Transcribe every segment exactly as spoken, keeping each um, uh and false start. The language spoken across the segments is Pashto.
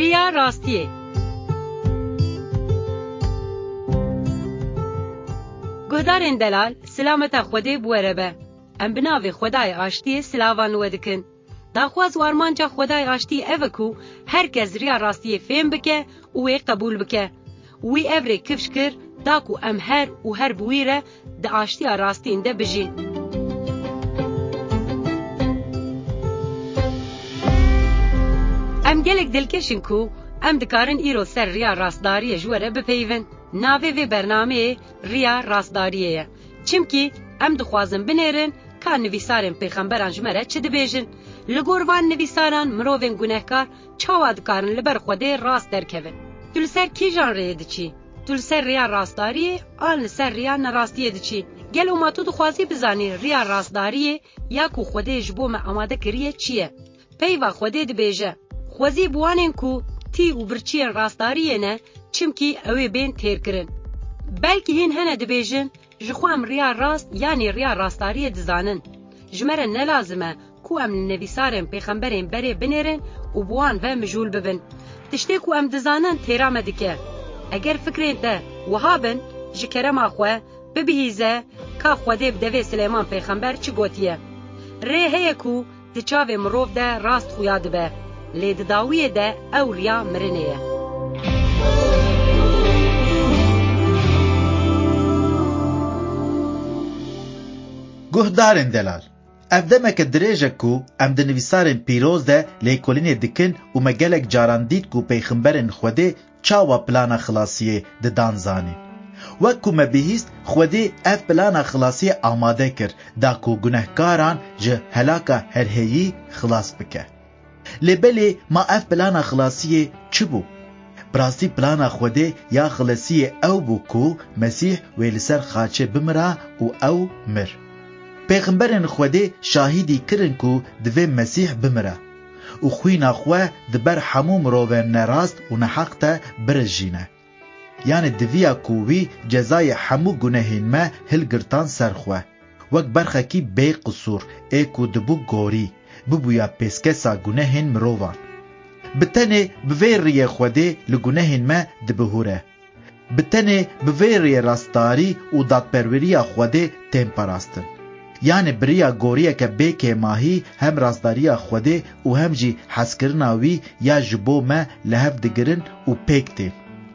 ریا راستیه. گهدارین دلال سلامت خوده بوره به. ام بناوی خدای آشتی سلاوان ودکن. داخواز وارمانجا خدای آشتی اوکو هر کس ریا راستیه فهم بکه وی قبول بکه. وی اوری کفش کر داکو ام هر و هر بویره دا آشتی راستین ده بجی. ام گلک دلکشن کو ام دکارن ایرو سر ریا راستداری جوره بپیون. ناوی وی برنامه ریا راستداریه. چمکی ام دخوازن بنیرن که نویسارن پیغمبران جمره چه دبیجن. لگوروان نویساران مروفین گناهکار چاوا دکارن لبر خوده راست درکوین. تول سر کی جان ریه دچی؟ تول سر ریا راستداریه آن سر ریا نراستیه دچی؟ گل او ما تو دخوازی بزانی ریا راستداریه یا کو خوده جبو ما آماده کریه چیه؟ پیوا خوده دبیجه. خوازی بوانین کو تی و برچین راستداریه نه چمکی اوی بین تیر کرن. بلکه هین هنه دبیجن جخوام ریا راست یعنی ریا راستداریه دزانن. جمره نلازمه کو ام نویسارن پیغمبرین بری بنیرن و بوان و مجول ببن. تشتی کو ام دزانن تیرامه دکه. اگر فکرین ده وهابن جکرم آخوه ببهیزه که خوده بدوی سلیمان پیغمبر چی گوتیه. ری هیه کو دچاوه مروف ده راست خویاد به. لید داویه ده او ریا مرنیه. گهدارن دلال افدمک دریجه کو ام د نویسارن پیروز ده لیکولین دکن و مگلک جاران دید کو پیغمبرن خوده چاوا پلانا خلاصیه ده دانزانی. وکو مبیهیست خوده اف پلانا خلاصیه آماده کر دا کو گناهکاران جه هلاکا هرهیی خلاص بکه. لبلی ما اف پلانا خلاصیه چی بو؟ براستی پلانا خوده یا خلاصیه او بو کو مسیح ویلسر خاچه بمرا و او مر. پیغمبرن خوده شاهدی کرن کو دوی مسیح بمره و خوی نخواه دبر همو مروون نراست و نحق تا برجینه. یعنی دویا کووی جزای همو گناهین ما هلگرتان سرخواه وک برخه کی بی قصور ایکو دبو گوری ببویا پیسکسا گناهین مروان. بتنه بویری خوده لگناهین ما دبهوره. بتنه بویری راستاری و دادپروری خوده تیم پراستن. یعنی بریا گوریه که بیکه ماهی هم رازداریا خوده و هم جی حسکرناوی یا جبو ما لحف دگرن و پیکته.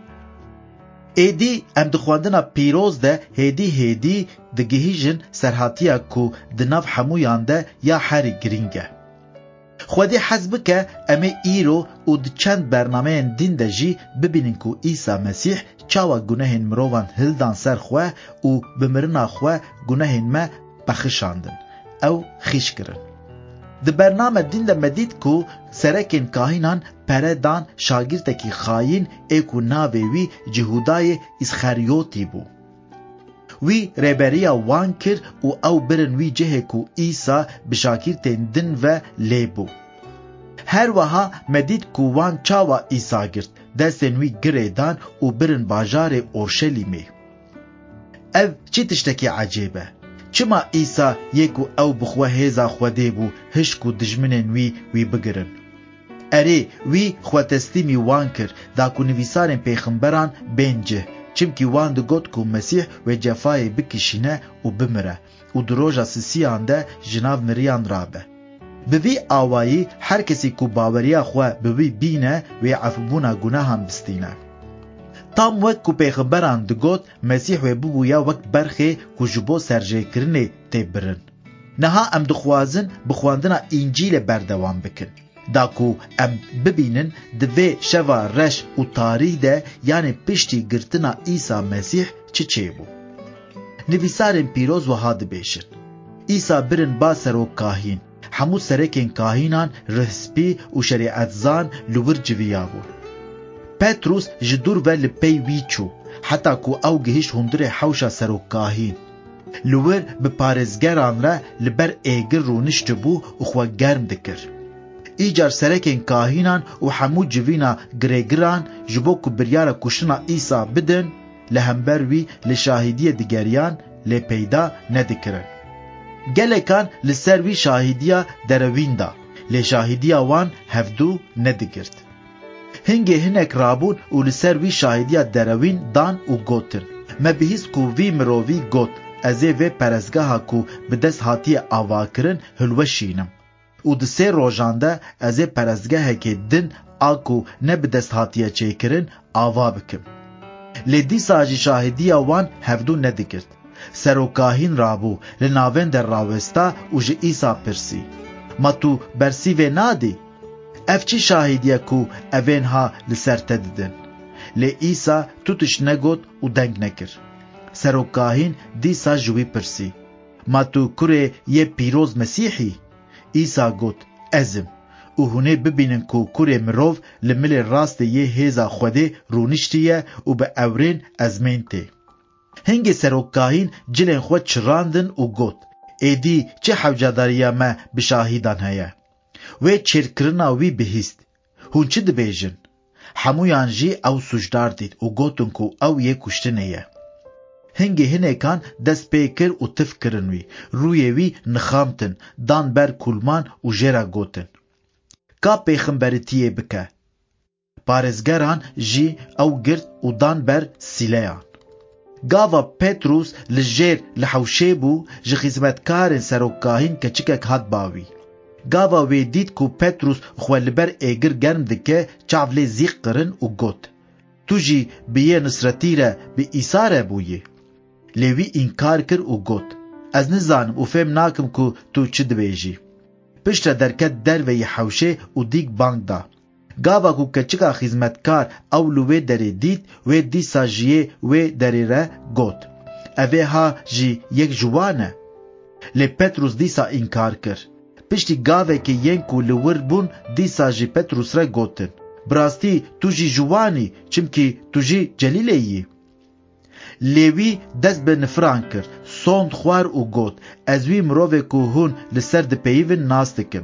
ایدی ام دخواندنا پیروز ده هیدی هیدی دگهیجن سرحاتیا کو دناف حمویان ده یا حری گرینگه. خوده حزب که امه ایرو و د چند برنامه دین ده جی ببینن کو عیسی مسیح چاوا گناهین مروان هلدان سر خواه و بمرنا خواه گناهین ما بخشاندن او خیش کرن. د برنامه دین ده مدید کو سرکن کاهینان پردان شاگردکی خاین ایکو ناوی وی جهودای اسخریوتی بو. وی ریبریا وان کر و او برن وی جه کو ایسا بشاکرتین دن و لیبو. هر وها مدید کو وان چاوا ایسا گرد دستن وی گریدان و برن باجار اورشلیمی. او چی تشتکی عجیبه؟ چما ایسا یکو او بخواه هیزا خوده بو هشکو دجمنن وی وی بگرن. اره وی خواه تسلیمی وان کر دا کو نویسارن پیغمبران بینجه چمکی وان دو گوت کو مسیح و جفای بکشینه و بمره و دروجا سسیان ده جناو مریان رابه. بوی آوایی هر کسی کو باوریا خواه بوی بینه و عفبونا گناهان بستینه. تام وقت کو پیغمبران دگوت مسیح و ببویا وقت برخه کو جبو سرجه کرنه تیبرن. نها ام دخوازن بخواندنا انجیل بردوان بکن. دا کو ام ببینن دوی شوا رش و تاریخ ده یعنی پشتی گرتنا عیسی مسیح چه چه بو. نویسارن پیروز و هاد بیشن. عیسی برن با سرو کاهین. همو سرکن کاهینان رهسپی و شریعت زان لور جویا بو. پتروس جدور و لپی ویچو حتی کو او گهش هندر حوشا سرو کاهین. لور به پارزگران را لبر ایگر رو نشت بو و خواه گرم دکر. ایجار سرکن کاهینان و همو جوینا گریگران جبو کو بریار کشنا ایسا بدن لهمبروی لشاهدی دیگریان لپیدا ندکرن. گلکان لسروی شاهدیا درویندا لشاهدیا وان هفدو ندگرد. هنگی هنک رابون و لسر وی شاهدیا دروین دان و گوتن ما بهیز کو وی مرووی گوت ازی وی پرزگاها کو بدست هاتی آواکرن هلوشینم و دسه روژانده ازی پرزگاه که دن آکو نه بدست هاتی چیکرن آوا بکم لیدی ساجی شاهدیا وان هفدو ندگرد سروکاهین رابو لناوین در راوستا و جه ایسا پرسی ما تو برسی و نادی افچی شاهدیا کو اوین ها لسر تددن لی ایسا توتش نگود و دنگ نکر سروکاهین دیسا جوی پرسی ما تو کره یه پیروز مسیحی ایسا گود ازم و هونه ببینن کو کره مروف لمل راست یه هیزا خوده رونشتیه و به اورین ازمین ته هنگی سروکاهین جلن خود چراندن و گود ایدی چه حوجاداریا ما بشاهیدان هیا و چرکرنا وی بهیست هون چه دبیجن همویان جی او سجدار دید و گوتن کو او یه کشتنه یه هنگی هنه کان دست پیکر و تفکرن وی روی وی نخامتن دان بر کلمان و جرا گوتن کا پیخمبرتیه بکه پارزگران جی او گرد و دان بر سیلیان گاوا پتروس لجیر لحوشه بو جی خزمتکارن سروکاهین کچکک هاد باوی گاوا وی دید کو پتروس خوالبر ایگر گرم دکه چاولی زیق قرن و گوت تو جی بیه نصرتی را بی ایسا بویه لیوی انکار کر و گوت از نزانم و فهم ناکم کو تو چه دبیجی پشت درکت در وی حوشه و دیگ بانگ دا گاوا کو کچکا خزمتکار اولو وی داری دید وی دی ساجیه وی داری را گوت اوه ها جی یک جوانه لی پتروس دیسا انکار کر پشتی گاوه که ین کو لور بون دیسا جی پتروس را گوتن براستی تو جی جوانی چمکی تو جی جلیله یی لیوی دست به نفران کر سوند خوار و گوت از وی مروه که هون لسر ده پیون ناس دکم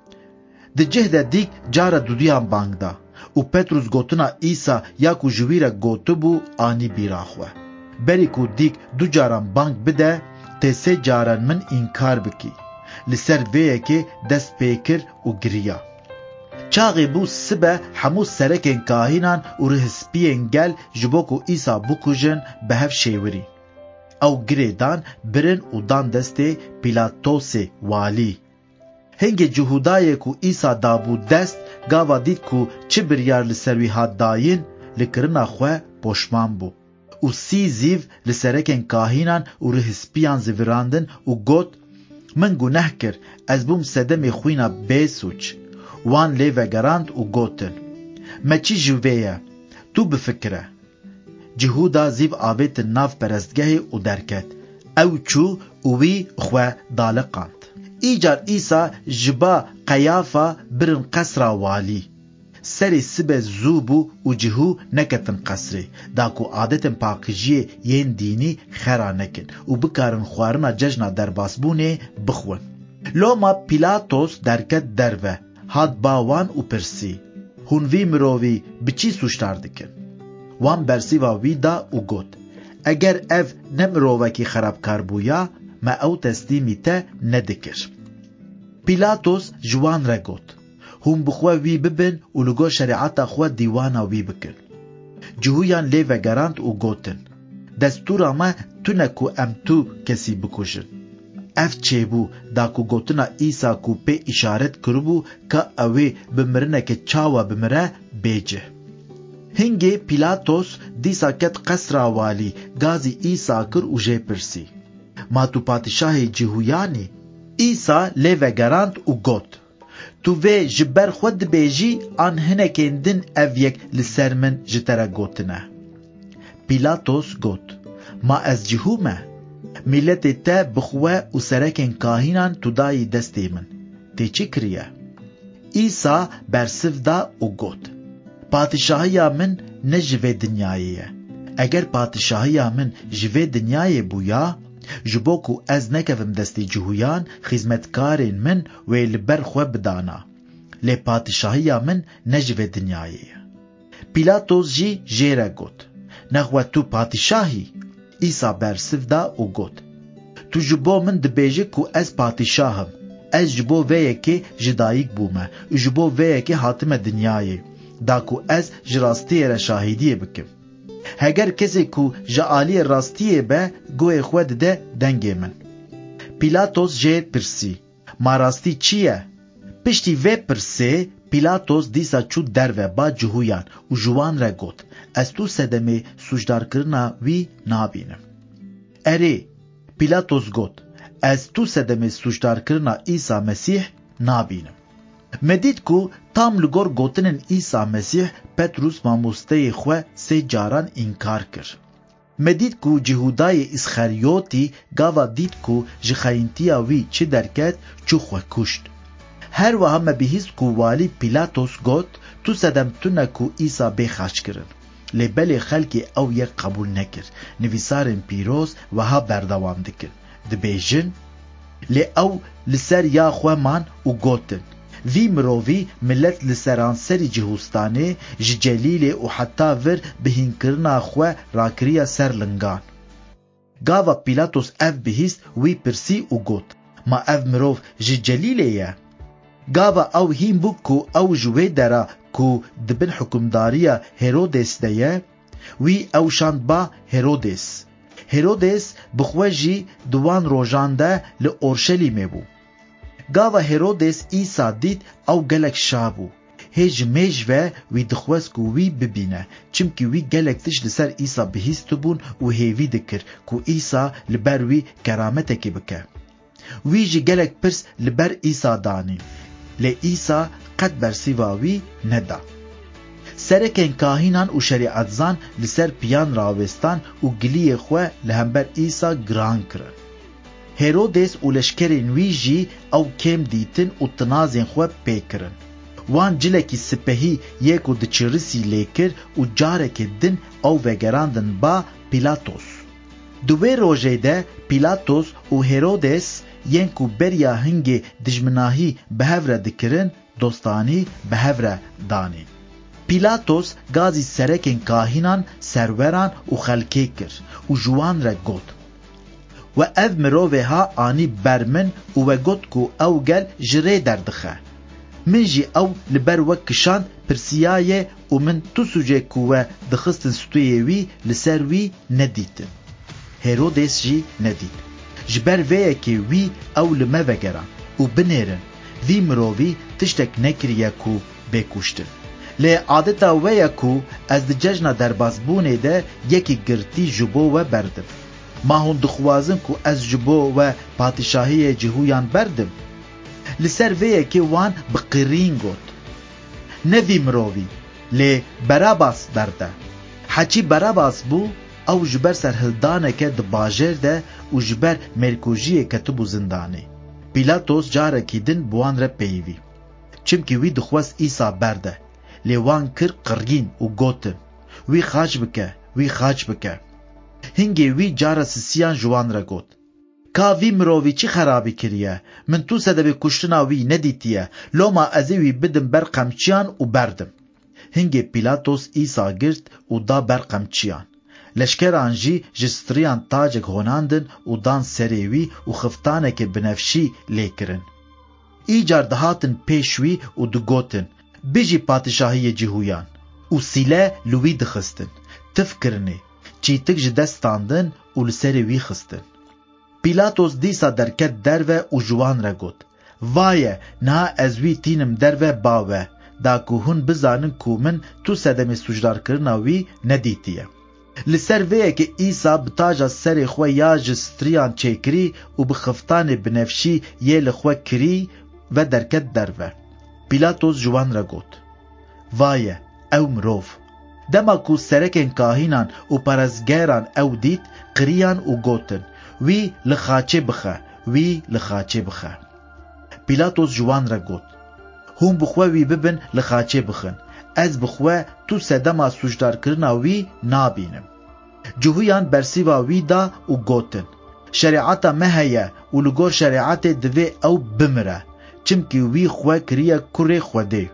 ده جهده دیگ جارا دودیان بانگ دا و پتروس گوتنا ایسا یا کو جویره گوتو بو آنی بیراخوه بری کو دیگ دو جاران بانگ بده تیسه جاران من انکار بکی لسر ویه که دست پیکر و گریا چاقی بو سبه همو سرکن کاهینان و رهسپین گل جبوکو ایسا بکوژن به هف شیوری او گریدان برن و دان دسته پیلاتوس والی هنگ جهودای کو ایسا دابو دست گاوا دید کو چه بریار لسروی هاد داین لکرنا خواه پوشمان بو و سی زیو لسرکن کاهینان و رهسپیان زیوراندن و گوت من گناه کر از بوم سدم خوینا بیسوچ وان لی وگراند و گوتن ما چی جویه تو بفکره جهودا زیو آویت ناف پرستگه و درکت او چو اوی خواه دالقاند ایجار ایسا جبا قیافا برن قصر والی سری سبه زوبو و جهو نکتن قصری داکو عادتن پاکجیه ین دینی خرا نکن و بکارن خوارنا ججنا درباسبونه بخون لوما پیلاتوس درکت دروه هاد باوان و پرسی هون وی مرووی بچی سوشتار دکن وان برسی و وی دا و گوت اگر اف نمرووه کی خرابکار بویا ما او تسلیمی تا ندکر پیلاتوس جوان را گوت هم بخوا وی ببن و لگو شریعتا خوا دیوانا وی بکن جهویان لی وگراند و گوتن دستورا ما تو نکو ام تو کسی بکشن اف چه بو دا کو گوتنا ایسا کو پی اشارت کربو که اوی بمرنه که چاوا بمره بیجه هنگی پیلاتوس دیسا کت قصرا والی گازی ایسا کر و جه پرسی ما تو پادشاه جهویانی ایسا لی وگراند و گوت تو وی جبر خود بیجی آن هنکین دن او یک لسر من جتره گوتنه پیلاتوس گوت ما از جهومه ملت تا بخواه و سرکن کاهینان تو دای دستی من تی چی کریه ایسا برسف دا و گوت پادشاهی من نجوه دنیاییه اگر پادشاهی من جوه دنیای بویا جبوکو از نکفم دستی جهویان خدمتکارین من ویل برخواه بدانا لی پادشاهی من نجوه دنیاییه پیلاتوس جی جیره گوت نخواه تو پادشاهی ایسا برسف دا و گوت تو جبو من دبیجه کو از پادشاهم از جبو ویه که جدایک بومه جبو ویه که حاتم دنیایه دا کو ez ji rastiyê re şahîdiyê bikim. Heger kesê ku ji aliyê rastiyê be goyê xwe dide dengê min. Pîlatos jê pirsî, ma rastî çi ye? Piştî vê pirsê Pîlatos dîsa çû derve ba cihûyan û ji wan re got, ez tu sedemê sûcdarkirina wî nabînim. Erê, Pîlatos got, ez tu sedemê sûcdarkirina İsa Mesîh nabînim. Me dît ku tam li gor gotinên İsa Mesîh Petrus mamosteyê xwe sê caran înkar kir. Me dît ku Cihudayê İsxaryotî gava dît ku ji xeyintiya wî çi derket çû xwe kuşt. Her wiha me bihîst ku walî Pîlatos got tu sedem tune ku İsa bê xaç kirin. Lê belê xelkê ew yek qebûl nekir. Nivîsarên pîroz wiha berdewam dikin. Dibêjin, lê ew li ser ya xwe man û gotin. Vî mirovî millet li seranserî cihûstanê ji celîlê û heta vir bihînkirina xwe rakiriya ser lingan. Gava Pîlatos ev bihîst wî pirsî û got, ma ev mirov ji celîlê ye? Gava ew hîn bû ku ew ji wê dera ku dibin hukumdariya Herodes de ye, wî ew şand ba Herodes. Herodes bi xwe jî di wan rojan de li Orşelîmê bû. Gava Herodes İsa dît ew gelek şa bû. Hê ji mêj ve wî dixwest ku wî bibîne, çimkî wî gelek tişt li ser İsa bihîstibûn û hêvî dikir ku İsa li ber wî kerametekê bike. Wî jî gelek pirs li ber İsa danî. Lê İsa qet bersîva wî neda. Serekên kahînan û şerîetzan li ser piyan rawestan û giliyê xwe li hember İsa giran kirin. Herodes û leşkerên wî jî ew kêm dîtin û tinazên xwe pê kirin. Wan cilekî sipehî yê ku di çirisî lê kir û carekê din ew vegerandin ba Pîlatos. Di wê rojê de Pîlatos û Herodes yên ku beriya hingê dijminahî bi hev re dikirin, dostanî bi hev re danîn. Pîlatos gazî serekên kahînan, serweran û xelkê kir û ji wan re got. We ev mirovê ha anî ber min û we got ku ew gel ji rê derdixe. Min jî ew li ber we kişand pirsiyaye û min tu sûcê ku we dixistin stûyê wî li ser wî nedîtin. Herodes jî nedît. Ji ber vêyekê wî ew li me vegeran û binêrin. Vî mirovî tiştek nekiriye ku bêkuştin. Lê adeta we ye ku ez di cejna derbasbûnê de yekî girtî ji bo we berdim. Ma hûn dixwazin ku ez ji bo we patîşahiyê cihûyan berdim. Li ser vêyekê wan bi qirîn got. Ne vî mirovî, lê Berabas berde. Heçî Berabas bû, ew ji ber serhildaneke di bajêr de û ji ber mêrkujiyê ketibû zindanê. Pîlatos carekî din bi wan re peyivî. Çimkî wî dixwest İsa berde. Lê wan kir qirgîn û gotin. Wî xaç bike, wî xaç bike. Hingê wî cara sisiyan ji wan re got. Ka vî mirovî çi xerabî kiriye? Min tu sedemê kuştina wî nedîtiye. Loma ez ê wî bidim ber qemçiyan û berdim. Hingê Pîlatos İsa girt û da ber qemçiyan. Leşkeran jî ji striyan tacek honandin û dan serê wî û xiftanekê binefşî lê kirin. Îcar dihatin pêş wî û digotin, bijî patîşahiyê cihûyan. Û sîle li wî dixistin. Tif kirinê. Çîtik ji dest standin û li serê wî xistin. Pîlatos dîsa derket derve û ji wan re got. Vaye, niha ez wî tînim derve bawe, da ku hûn bizanin ku min tu sedemê sûcdarkirina wî nedîtiye. Li ser vêyekê İsa bi taja serê xwe ya ji striyan çêkirî û bi xiftanê binefşî yê li xwe kirî ve derket derve. Pîlatos ji wan re got. Vaye, ew mirov. Dema ku serekên kahînan û parezgeran ew dît, qiriyan û gotin, wî li xaçê bixe, wî li xaçê bixe. Pîlatos ji wan re got. Hûn bi xwe wî bibin li xaçê bixin. Ez bi xwe tu sedema sûcdarkirina wî nabînim. Cihûyan bersîva wî da û gotin. Şerîata me heye û li gor şerîatê divê ew bimire. Çimkî wî xwe kiriye kurê Xwedê.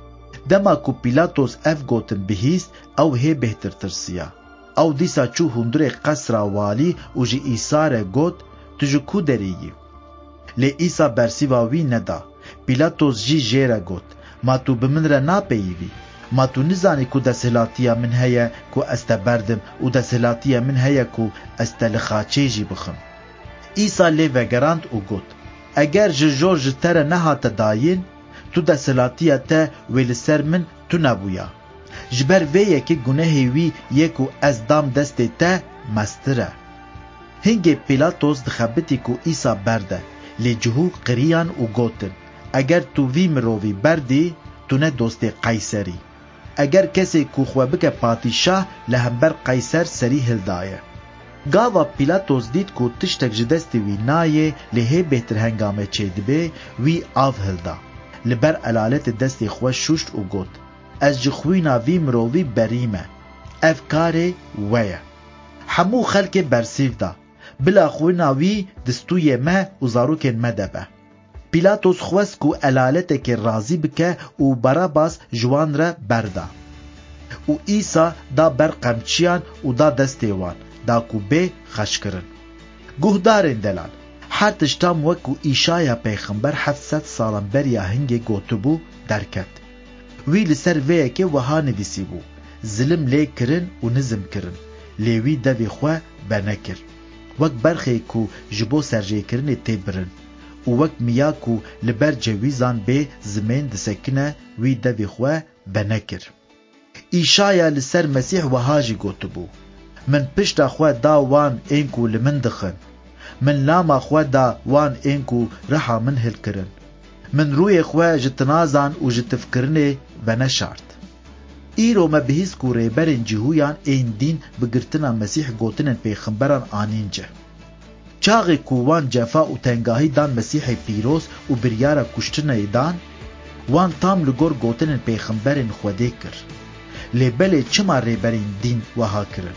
Dema ku Pîlatos ev gotin bihîst, ew hê bêhtir tirsiya. Ew dîsa çû hundirê qesra walî û ji İsa re got, tu ji ku derê yî? Lê İsa bersîva wî neda. Pîlatos jî jê re got, ma tu bi min re napeyivî. ما تو نزانی کو دسهلاتیا من هەیە کو ئەستە بەردم و دەسهلاتیا من هەیە کو ئەستە لە خاچێژی بخم. ئیسا لێ vegeraند û got ئەگەر ji jor ji te re nehate dayîn tu desthelatiya te wê li ser min tu nebûya. Ji ber vê yekê gunehê wî yê ku ez dam destê te mestir e. Hingê Pîlatos dixebitî ku îsa berde lê cihû qiriyan û gotin eger tu vî mirovî berdî tu ne dostê Qeyserî. Eger kesê ku xwe bike patîşah li hember Qeyser serî hildaye. Gava Pîlatos dît ku tiştek ji destê wî nayê lê hê bêhtir hengame çêdibe wî av hilda. Li ber elaletê destê xwe şuşt û got ez ji xwîna vî mirovî berî me. Ev karê we ye. Hemû xelkê bersîv da. Bila xwîna wî distûyê me û zarokên me de be. Pîlatos xwest ku elaletekê razî bike û Barabas ji wan re berda. Û îsa da ber qemçiyan û da destê wan da ku bê xeşkirin. Guhdarên delal her tiştan wekû îşaya pêxember heft sed salan beriya hingê gotibû derket. Wî li ser vê yekê wiha nivîsîbû zilim lê kirin û nizim kirin lê wî devê xwe benekir. Wek berxê ku ji bo serjêkirinê tê birin û wek miya ku li ber cewîzan bê zimên disekine wî devê xwe benekir. Îşaya li ser Mesîh wiha jî gotibû min pişta xwe da wan ên ku li min dixin. Min lama xwe da wan ên ku riha min hilkirin. Min rûyê xwe ji tinazan û ji tifkirinê veneşart. Îro me bihîst ku rêberên cîhûyan ên dîn bi girtina Mesîh gotinên pêxemberan anînce. Çaxê ku wan cefa û tengahî dan Mesîhê pîroz û biryara kuştinê dan, wan tam li gor gotinên pêxemberên Xwedê kir. Lê belê çima rêberên dîn wiha kirin?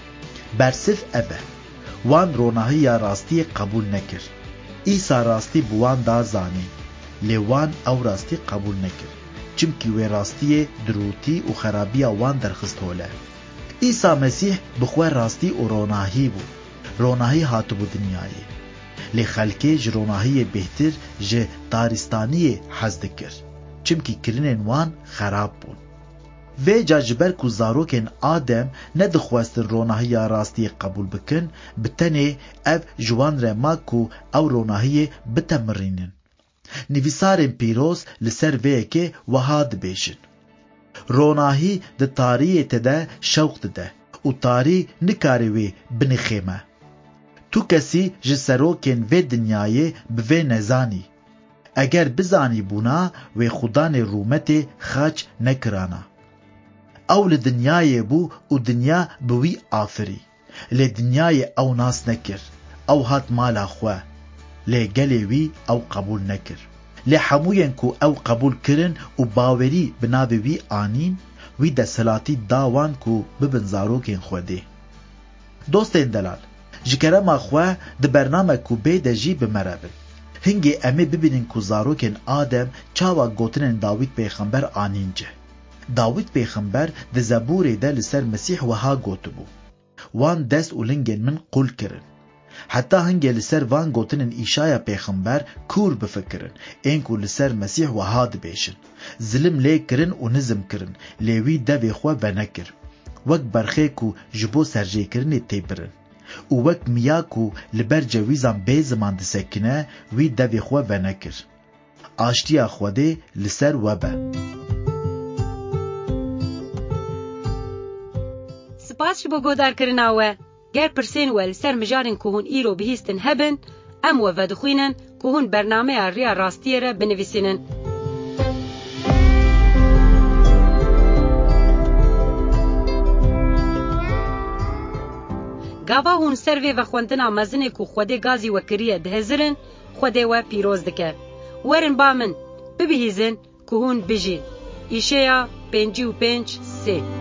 Bersif ev e. Wan ronahiya rastiyê qebûl nekir. Îsa rastî bi wan da zanî. Lê wan ew rastî qebûl nekir. Çimkî wê rastiyê dirûtî û xerabiya wan derxist hole. İsa Mesîh bi xwe rastî û ronahî bû. Ronahî hatibû dinyayê. Lê xelkê ji ronahiyê bêhtir ji daristaniyê hez dikir. Çimkî kirinên wan xerab bûn. Vê ca ji ber ku zarokên Adem nedixwestin ronahiya rastiyê qebûl bikin, bi tenê ev ji wan re ma ku ew ronahiyê bitemirînin. Nivîsarên pîroz li ser vê yekê wiha dibêjin. Ronahî di tariyê te de şewq dide û tarî nikare wê binixême. Tu kesî ji serokên vê dinyayê bi vê nezanî. Eger bizanî bûna wê xudanê rûmetê xaç nekirana. Ew li dinyayê bû û dinya bi wî afirî. Lê dinyayê ew nas nekir. Ew hat mala xwe. Lê gelê wî ew qebûl nekir. Lê hemûyên ku ew qebûl kirin û bawerî bi navê wî anîn, wî desthilatî da wan ku bibin zarokên Xwedê. Dostên delal, ji kerema xwe di bername ku bê de jî bimerevin. Hingê em ê bibînin ku zarokên Adem çawa gotinên Dawîd pêxember anînce. Dawîd pêxember di Zeburê de li ser Mesîh wiha gotibû. Wan dest û lingên min qul kirin. Heta hingê li ser van gotinên îşaya pêxember kûr bifikirin, ên ku li ser Mesîh wiha dibêjin. Zilim lê kirin û nizim kirin, lê wî devê xwe venekir. Wek berxê ku ji bo serjêkirinê tê birin. û wek miya ku li ber cewîzan bê ziman disekine, wî devê xwe venekir. Aştiya Xwedê li ser we be. Spas ji bo godarkirina we. Ger pirsên we li ser mijarên ku hûn îro bihîstin hebin, em we vedixwînin ku hûn bernameya Rêya Rastiyê re binivîsînin. Gava hûn ser vê vexwendina mezinê ku Xwedê gazî we kiriye dihezirin, Xwedê we pîroz dike. Werin ba min, bibihîzin ku hûn bijîn. Îşeya pêncî û pênc sê.